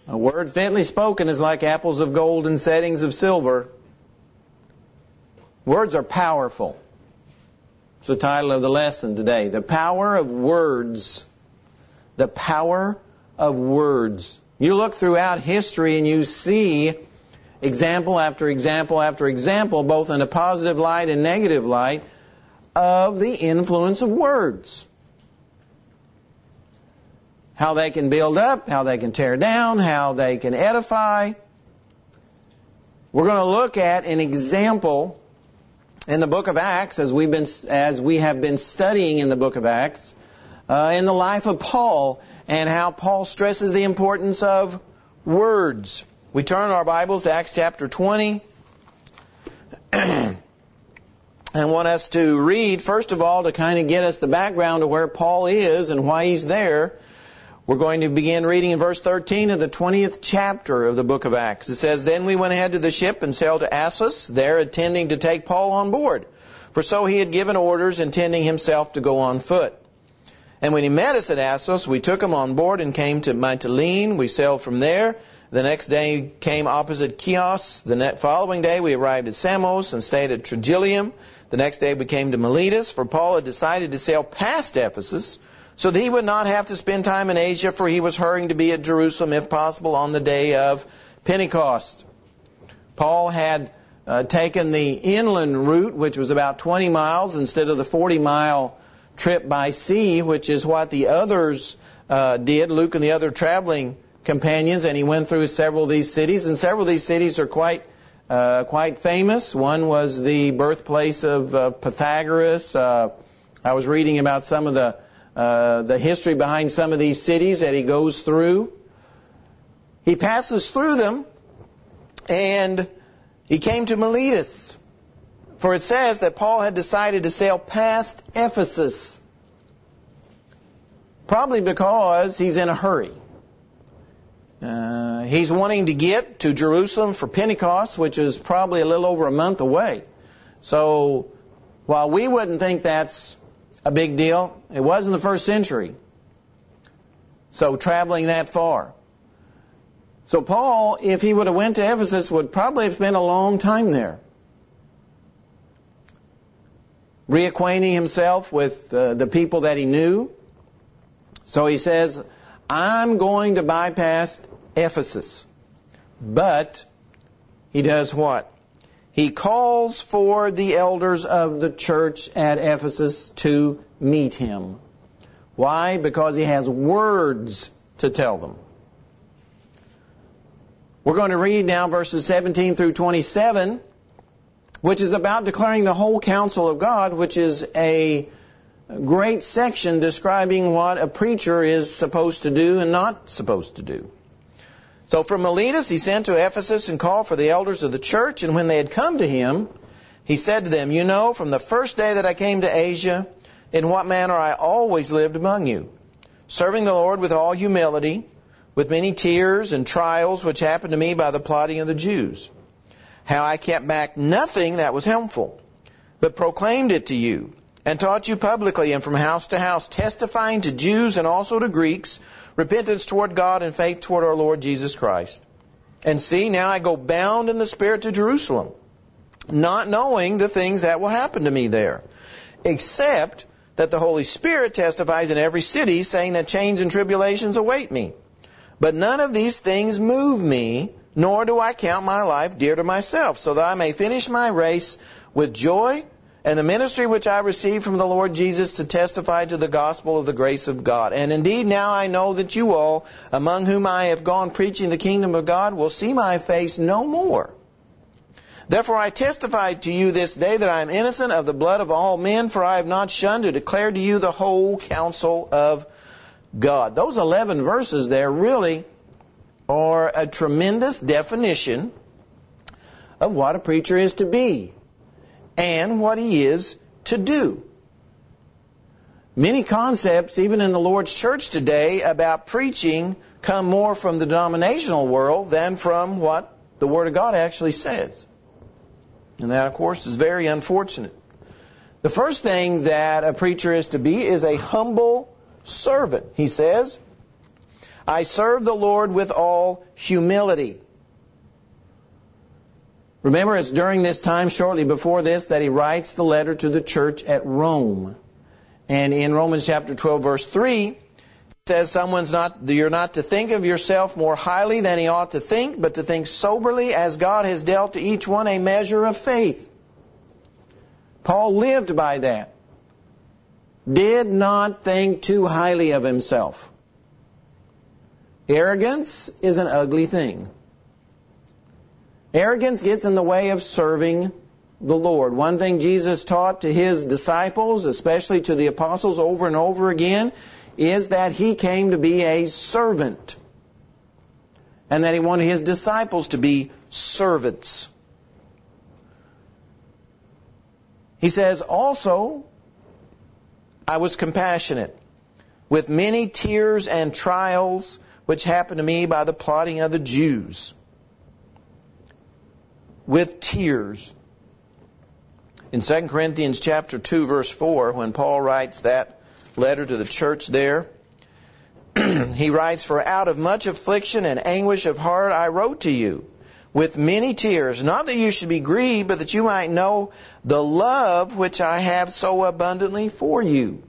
A word fitly spoken is like apples of gold in settings of silver. Words are powerful. It's the title of the lesson today. The power of words. The power of words. You look throughout history and you see example after example after example, both in a positive light and negative light, of the influence of words. How they can build up, how they can tear down, how they can edify. We're going to look at an example in the book of Acts, as we have been studying in the book of Acts, in the life of Paul, and how Paul stresses the importance of words. We turn our Bibles to Acts chapter 20. And want us to read, first of all, to kind of get us the background of where Paul is and why he's there. We're going to begin reading in verse 13 of the 20th chapter of the book of Acts. It says, "Then we went ahead to the ship and sailed to Assos, there intending to take Paul on board. For so he had given orders, intending himself to go on foot. And when he met us at Assos, we took him on board and came to Mytilene. We sailed from there. The next day came opposite Chios. The following day we arrived at Samos and stayed at Trogyllium. The next day we came to Miletus, for Paul had decided to sail past Ephesus, so that he would not have to spend time in Asia, for he was hurrying to be at Jerusalem, if possible, on the day of Pentecost." Paul had taken the inland route, which was about 20 miles, instead of the 40-mile trip by sea, which is what the others did, Luke and the other traveling companions, and he went through several of these cities, and several of these cities are quite famous. One was the birthplace of Pythagoras. I was reading about some of the history behind some of these cities that he goes through. He passes through them, and he came to Miletus. For it says that Paul had decided to sail past Ephesus, probably because he's in a hurry. He's wanting to get to Jerusalem for Pentecost, which is probably a little over a month away. So while we wouldn't think that's a big deal, it was in the first century. So traveling that far. So Paul, if he would have went to Ephesus, would probably have spent a long time there, reacquainting himself with the people that he knew. So he says, I'm going to bypass Ephesus. But he does what? He calls for the elders of the church at Ephesus to meet him. Why? Because he has words to tell them. We're going to read now verses 17 through 27, which is about declaring the whole counsel of God, which is a great section describing what a preacher is supposed to do and not supposed to do. So from Miletus he sent to Ephesus and called for the elders of the church, and when they had come to him, he said to them, "You know, from the first day that I came to Asia, in what manner I always lived among you, serving the Lord with all humility, with many tears and trials which happened to me by the plotting of the Jews. How I kept back nothing that was harmful, but proclaimed it to you, and taught you publicly and from house to house, testifying to Jews and also to Greeks, repentance toward God and faith toward our Lord Jesus Christ. And see, now I go bound in the Spirit to Jerusalem, not knowing the things that will happen to me there, except that the Holy Spirit testifies in every city, saying that chains and tribulations await me. But none of these things move me, nor do I count my life dear to myself, so that I may finish my race with joy, and the ministry which I received from the Lord Jesus to testify to the gospel of the grace of God. And indeed now I know that you all, among whom I have gone preaching the kingdom of God, will see my face no more. Therefore I testify to you this day that I am innocent of the blood of all men, for I have not shunned to declare to you the whole counsel of God." Those 11 verses there really are a tremendous definition of what a preacher is to be and what he is to do. Many concepts, even in the Lord's church today, about preaching come more from the denominational world than from what the Word of God actually says. And that, of course, is very unfortunate. The first thing that a preacher is to be is a humble servant. He says, I serve the Lord with all humility. Remember, it's during this time, shortly before this, that he writes the letter to the church at Rome. And in Romans chapter 12, verse 3, it says, you're not to think of yourself more highly than he ought to think, but to think soberly, as God has dealt to each one a measure of faith. Paul lived by that. Did not think too highly of himself. Arrogance is an ugly thing. Arrogance gets in the way of serving the Lord. One thing Jesus taught to his disciples, especially to the apostles over and over again, is that he came to be a servant. And that he wanted his disciples to be servants. He says, also, I was compassionate, with many tears and trials which happened to me by the plotting of the Jews. With tears. In 2 Corinthians chapter 2, verse 4, when Paul writes that letter to the church there, he writes, For out of much affliction and anguish of heart I wrote to you, with many tears, not that you should be grieved, but that you might know the love which I have so abundantly for you.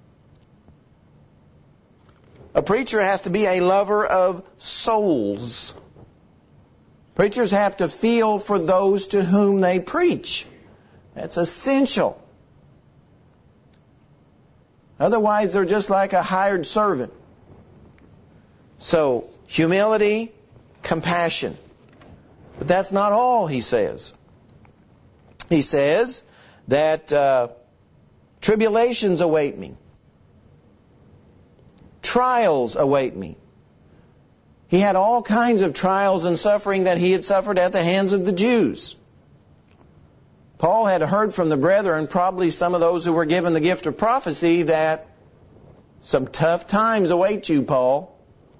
A preacher has to be a lover of souls. Preachers have to feel for those to whom they preach. That's essential. Otherwise, they're just like a hired servant. So, humility, compassion. But that's not all, he says. He says that tribulations await me. Trials await me. He had all kinds of trials and suffering that he had suffered at the hands of the Jews. Paul had heard from the brethren, probably some of those who were given the gift of prophecy, that some tough times await you, Paul.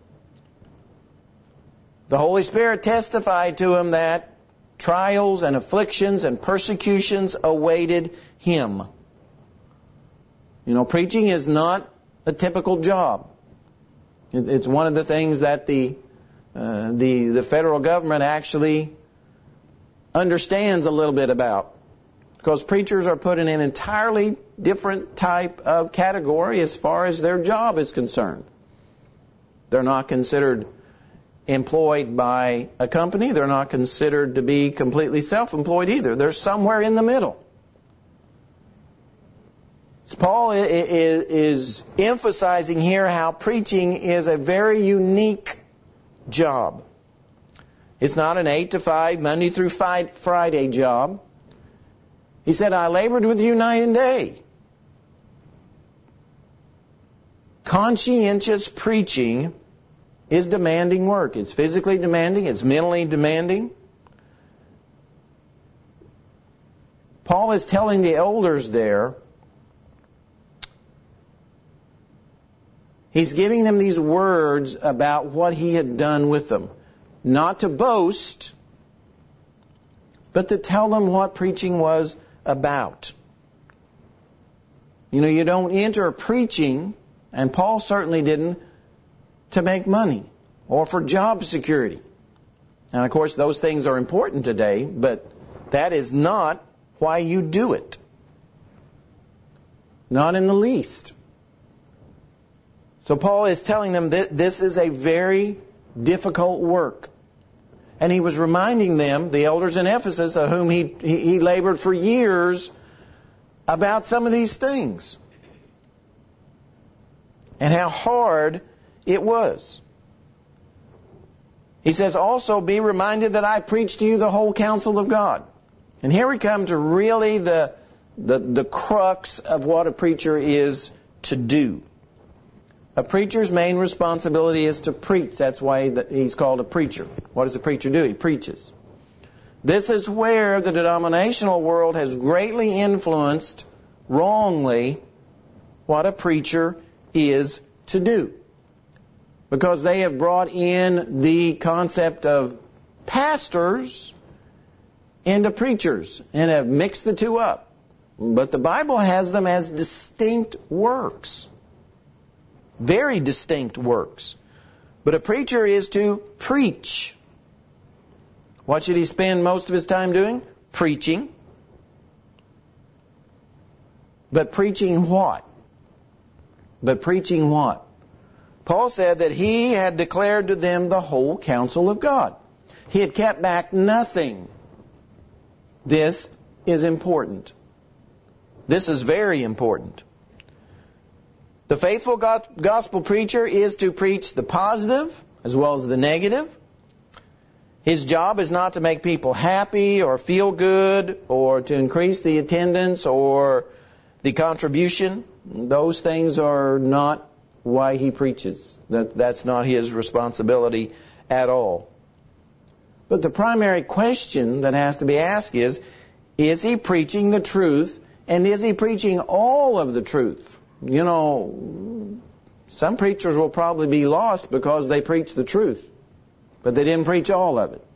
The Holy Spirit testified to him that trials and afflictions and persecutions awaited him. You know, preaching is not a typical job. It's one of the things that the federal government actually understands a little bit about. Because preachers are put in an entirely different type of category as far as their job is concerned. They're not considered employed by a company. They're not considered to be completely self-employed either. They're somewhere in the middle. So Paul is emphasizing here how preaching is a very unique job. It's not an 8 to 5, Monday through Friday job. He said, I labored with you night and day. Conscientious preaching is demanding work. It's physically demanding. It's mentally demanding. Paul is telling the elders there, he's giving them these words about what he had done with them. Not to boast, but to tell them what preaching was about. You know, you don't enter preaching, and Paul certainly didn't, to make money or for job security. And of course, those things are important today, but that is not why you do it. Not in the least. So Paul is telling them that this is a very difficult work. And he was reminding them, the elders in Ephesus, of whom he labored for years, about some of these things. And how hard it was. He says, also be reminded that I preached to you the whole counsel of God. And here we come to really the crux of what a preacher is to do. A preacher's main responsibility is to preach. That's why he's called a preacher. What does a preacher do? He preaches. This is where the denominational world has greatly influenced, wrongly, what a preacher is to do. Because they have brought in the concept of pastors into preachers and have mixed the two up. But the Bible has them as distinct works. Very distinct works. But a preacher is to preach. What should he spend most of his time doing? Preaching. But preaching what? But preaching what? Paul said that he had declared to them the whole counsel of God. He had kept back nothing. This is important. This is very important. The faithful gospel preacher is to preach the positive as well as the negative. His job is not to make people happy or feel good or to increase the attendance or the contribution. Those things are not why he preaches. That's not his responsibility at all. But the primary question that has to be asked is he preaching the truth, and is he preaching all of the truth? You know, some preachers will probably be lost because they preach the truth, but they didn't preach all of it.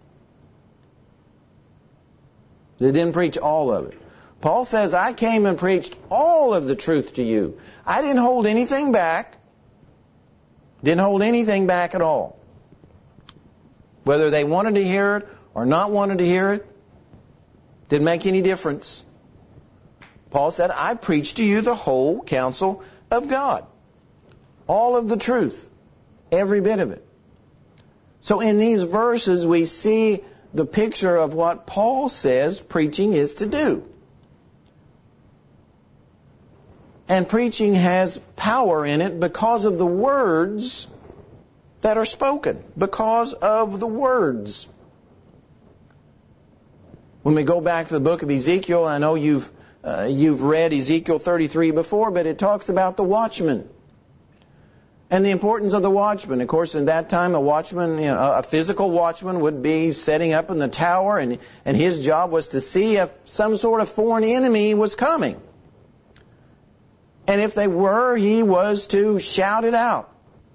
They didn't preach all of it. Paul says, I came and preached all of the truth to you. I didn't hold anything back. Didn't hold anything back at all. Whether they wanted to hear it or not wanted to hear it, didn't make any difference. Paul said, I preached to you the whole counsel of God. All of the truth. Every bit of it. So in these verses we see the picture of what Paul says preaching is to do. And preaching has power in it because of the words that are spoken. Because of the words. When we go back to the book of Ezekiel, I know you've read Ezekiel 33 before, but it talks about the watchman. And the importance of the watchman. Of course, in that time, a watchman, a physical watchman would be setting up in the tower, and his job was to see if some sort of foreign enemy was coming. And if they were, he was to shout it out.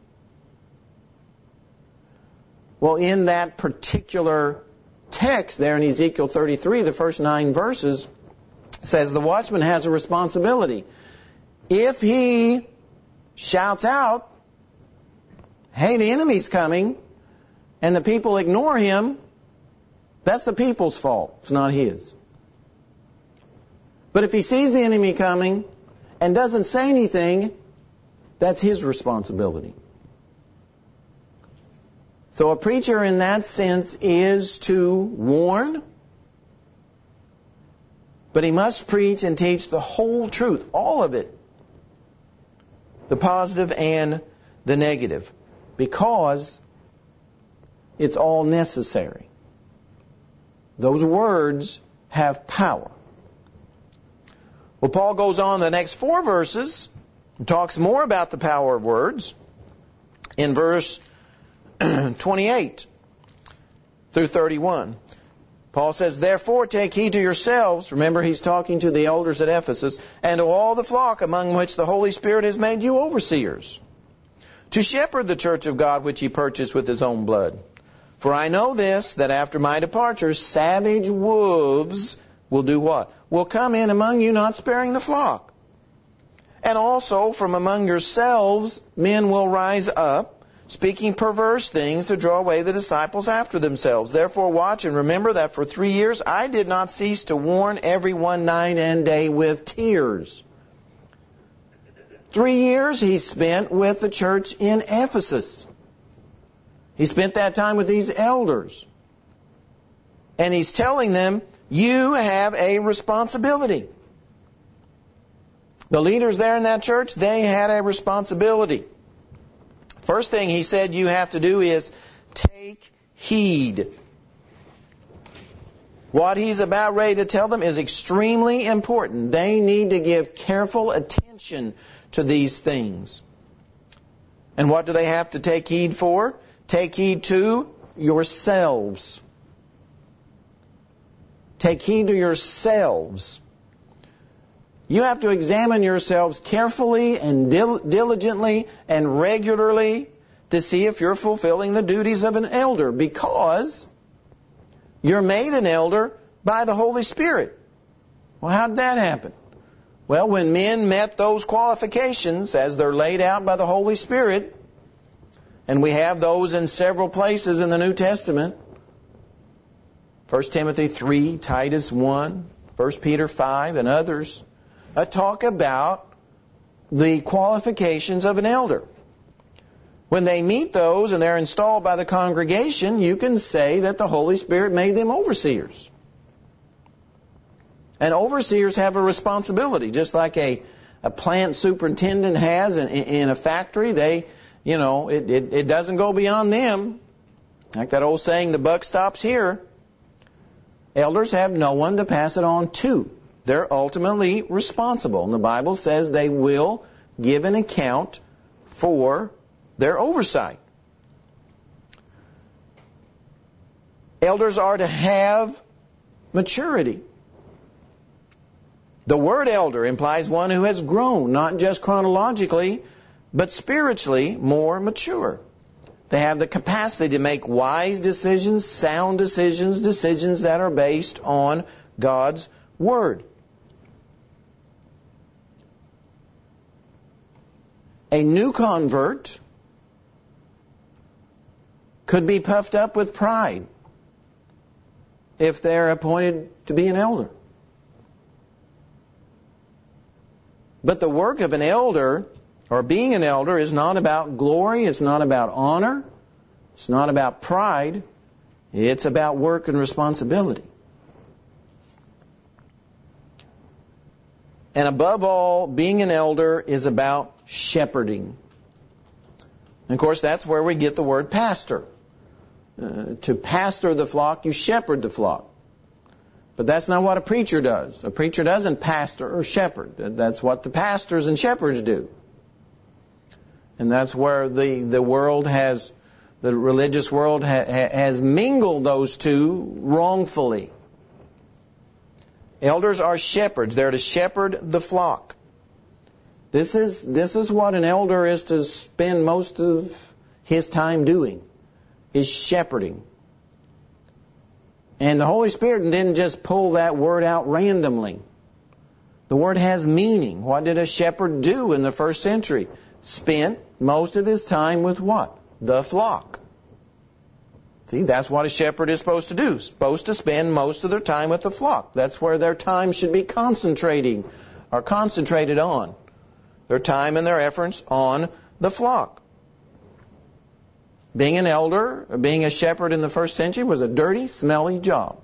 Well, in that particular text there in Ezekiel 33, the first 9 verses, says the watchman has a responsibility. If he shouts out, hey, the enemy's coming, and the people ignore him, that's the people's fault. It's not his. But if he sees the enemy coming and doesn't say anything, that's his responsibility. So a preacher in that sense is to warn, but he must preach and teach the whole truth, all of it, the positive and the negative, because it's all necessary. Those words have power. Well, Paul goes on the next 4 verses and talks more about the power of words. In verse 28 through 31, Paul says, therefore take heed to yourselves. Remember, he's talking to the elders at Ephesus, and to all the flock among which the Holy Spirit has made you overseers, to shepherd the church of God which he purchased with his own blood. For I know this, that after my departure, savage wolves will do what? Will come in among you, not sparing the flock. And also from among yourselves men will rise up, speaking perverse things to draw away the disciples after themselves. Therefore watch and remember that for 3 years I did not cease to warn everyone night and day with tears. 3 years he spent with the church in Ephesus. He spent that time with these elders. And he's telling them, you have a responsibility. The leaders there in that church, they had a responsibility. First thing he said you have to do is take heed. What he's about ready to tell them is extremely important. They need to give careful attention to these things. And what do they have to take heed for? Take heed to yourselves. Take heed to yourselves. You have to examine yourselves carefully and diligently and regularly to see if you're fulfilling the duties of an elder, because you're made an elder by the Holy Spirit. Well, how did that happen? Well, when men met those qualifications as they're laid out by the Holy Spirit, And we have those in several places in the New Testament. 1 Timothy 3, Titus 1, 1 Peter 5, and others talk about the qualifications of an elder. When they meet those and they're installed by the congregation, you can say that the Holy Spirit made them overseers. And overseers have a responsibility, just like a plant superintendent has in a factory. They, it doesn't go beyond them. Like that old saying, the buck stops here. Elders have no one to pass it on to. They're ultimately responsible. And the Bible says they will give an account for their oversight. Elders are to have maturity. The word elder implies one who has grown, not just chronologically, but spiritually more mature. They have the capacity to make wise decisions, sound decisions, decisions that are based on God's Word. A new convert could be puffed up with pride if they're appointed to be an elder. But the work of an elder, or being an elder, is not about glory, it's not about honor, it's not about pride, it's about work and responsibility. And above all, being an elder is about shepherding. And of course, that's where we get the word pastor. To pastor the flock, you shepherd the flock. But that's not what a preacher does. A preacher doesn't pastor or shepherd. That's what the pastors and shepherds do. And that's where the world has, the religious world has mingled those two wrongfully. Elders are shepherds. They're to shepherd the flock. This is what an elder is to spend most of his time doing, is shepherding. And the Holy Spirit didn't just pull that word out randomly. The word has meaning. What did a shepherd do in the first century? Spent most of his time with what? The flock. See, that's what a shepherd is supposed to do. Supposed to spend most of their time with the flock. That's where their time should be concentrated on. Their time and their efforts on the flock. Being an elder, being a shepherd in the first century was a dirty, smelly job.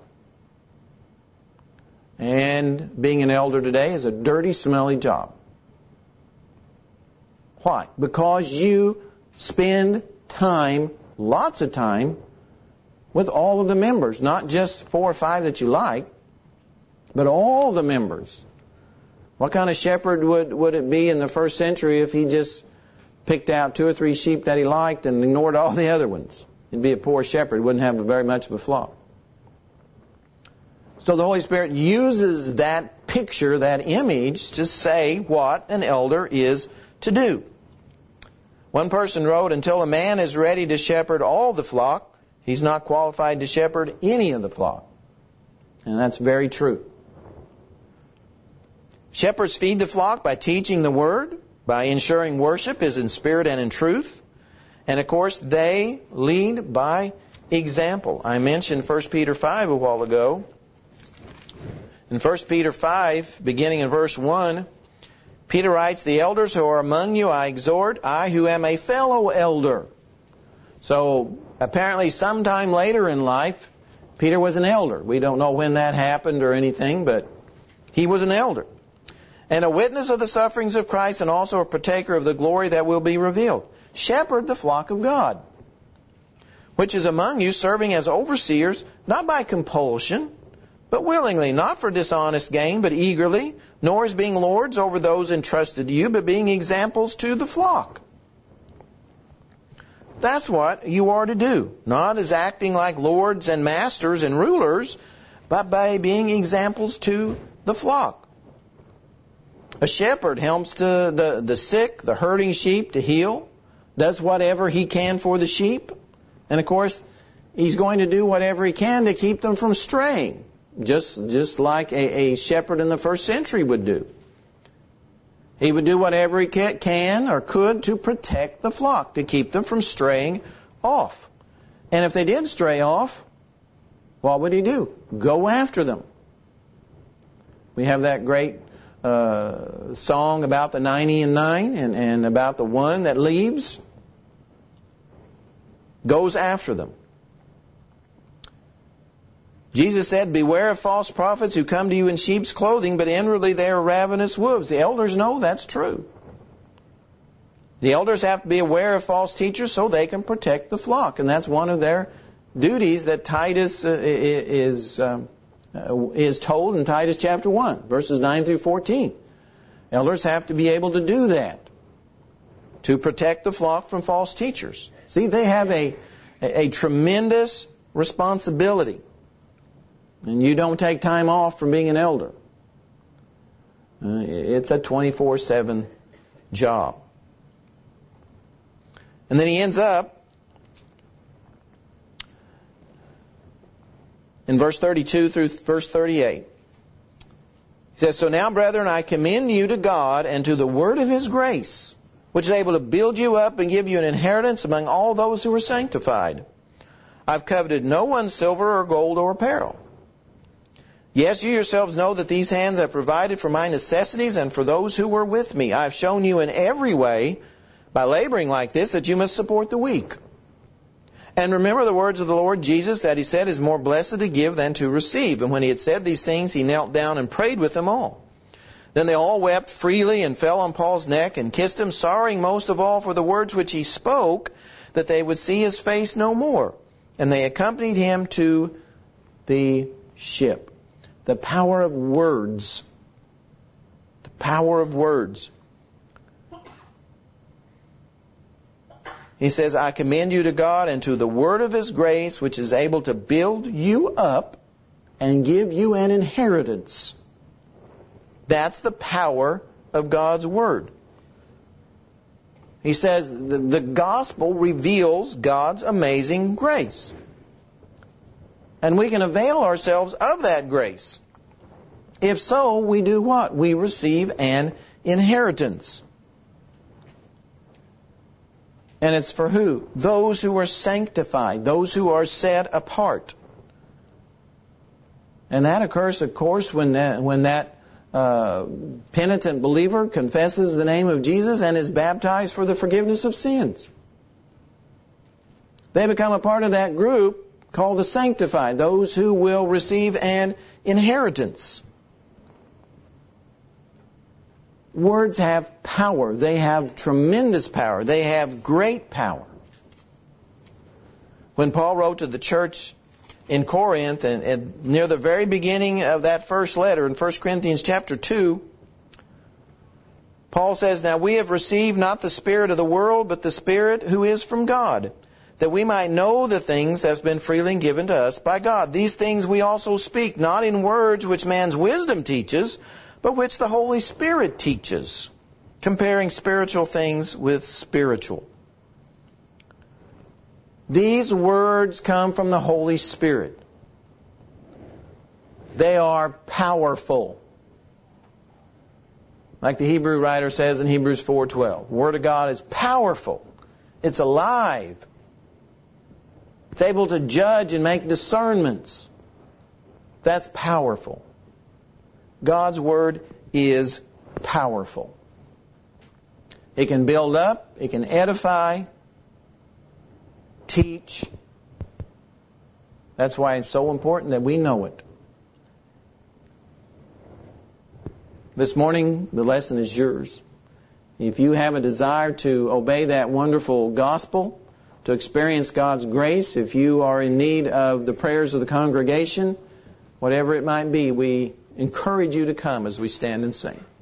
And being an elder today is a dirty, smelly job. Why? Because you spend time, lots of time, with all of the members. Not just 4 or 5 that you like, but all the members. What kind of shepherd would it be in the first century if he just picked out 2 or 3 sheep that he liked and ignored all the other ones? He'd be a poor shepherd, wouldn't have very much of a flock. So the Holy Spirit uses that picture, that image, to say what an elder is to do. One person wrote, until a man is ready to shepherd all the flock, he's not qualified to shepherd any of the flock. And that's very true. Shepherds feed the flock by teaching the Word, by ensuring worship is in spirit and in truth. And of course, they lead by example. I mentioned 1 Peter 5 a while ago. In 1 Peter 5, beginning in verse 1, Peter writes, the elders who are among you I exhort, I who am a fellow elder. So apparently sometime later in life, Peter was an elder. We don't know when that happened or anything, but he was an elder. And a witness of the sufferings of Christ, and also a partaker of the glory that will be revealed. Shepherd the flock of God, which is among you, serving as overseers, not by compulsion, but willingly, not for dishonest gain, but eagerly, nor as being lords over those entrusted to you, but being examples to the flock. That's what you are to do, not as acting like lords and masters and rulers, but by being examples to the flock. A shepherd helps the sick, the hurting sheep to heal, does whatever he can for the sheep. And of course, he's going to do whatever he can to keep them from straying, just like a shepherd in the first century would do. He would do whatever he can or could to protect the flock, to keep them from straying off. And if they did stray off, what would he do? Go after them. We have that great song about the 99 and about the one that leaves, goes after them. Jesus said, beware of false prophets who come to you in sheep's clothing, but inwardly they are ravenous wolves. The elders know that's true. The elders have to be aware of false teachers so they can protect the flock. And that's one of their duties that Titus is told in Titus chapter 1, verses 9 through 14. Elders have to be able to do that, to protect the flock from false teachers. See, they have a tremendous responsibility. And you don't take time off from being an elder. It's a 24/7 job. And then he ends up in verse 32 through verse 38. He says, so now, brethren, I commend you to God and to the word of His grace, which is able to build you up and give you an inheritance among all those who are sanctified. I've coveted no one's silver or gold or apparel. Yes, you yourselves know that these hands have provided for my necessities and for those who were with me. I have shown you in every way, by laboring like this, that you must support the weak. And remember the words of the Lord Jesus, that He said, it is more blessed to give than to receive. And when He had said these things, He knelt down and prayed with them all. Then they all wept freely and fell on Paul's neck and kissed him, sorrowing most of all for the words which he spoke, that they would see his face no more. And they accompanied him to the ship. The power of words. The power of words. He says, I commend you to God and to the word of His grace, which is able to build you up and give you an inheritance. That's the power of God's word. He says the gospel reveals God's amazing grace. And we can avail ourselves of that grace. If so, we do what? We receive an inheritance. And it's for who? Those who are sanctified, those who are set apart. And that occurs, of course, when that penitent believer confesses the name of Jesus and is baptized for the forgiveness of sins. They become a part of that group called the sanctified, those who will receive an inheritance. Words have power. They have tremendous power. They have great power. When Paul wrote to the church in Corinth, and near the very beginning of that first letter, in 1 Corinthians chapter 2, Paul says, now we have received not the spirit of the world, but the Spirit who is from God, that we might know the things that have been freely given to us by God. These things we also speak, not in words which man's wisdom teaches, but which the Holy Spirit teaches, comparing spiritual things with spiritual. These words come from the Holy Spirit. They are powerful. Like the Hebrew writer says in Hebrews 4:12, the Word of God is powerful. It's alive. It's able to judge and make discernments. That's powerful. God's Word is powerful. It can build up, it can edify, teach. That's why it's so important that we know it. This morning, the lesson is yours. If you have a desire to obey that wonderful gospel, to experience God's grace, if you are in need of the prayers of the congregation, whatever it might be, we encourage you to come as we stand and sing.